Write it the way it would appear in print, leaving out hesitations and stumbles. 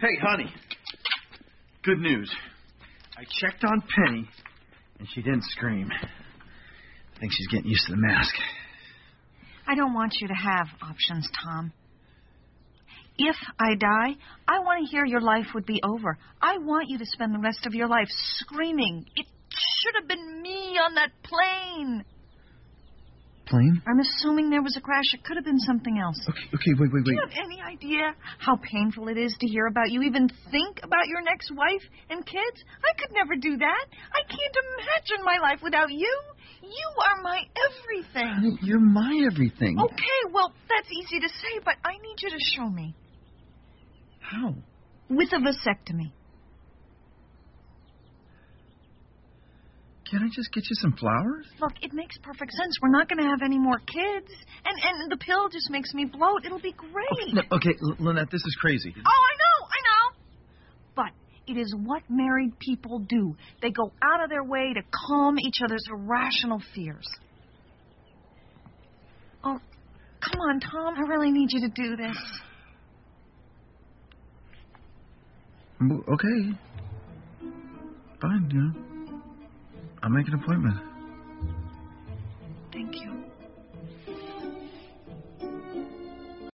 Hey, honey. Good news. I checked on Penny, and she didn't scream. I think she's getting used to the mask. I don't want you to have options, Tom. If I die, I want to hear your life would be over. I want you to spend the rest of your life screaming, "It should have been me on that plane." Plane? I'm assuming there was a crash. It could have been something else. Okay, wait. Do you have any idea how painful it is to hear about you, even think about your next wife and kids? I could never do that. I can't imagine my life without you. You are my everything. Honey, you're my everything. Okay, well, that's easy to say, but I need you to show me. How? With a vasectomy. Can't I just get you some flowers? Look, it makes perfect sense. We're not going to have any more kids. And the pill just makes me bloat. It'll be great. Okay, Lynette, this is crazy. Oh, I know. But it is what married people do. They go out of their way to calm each other's irrational fears. Oh, come on, Tom. I really need you to do this. Okay. Fine, I'll make an appointment. Thank you.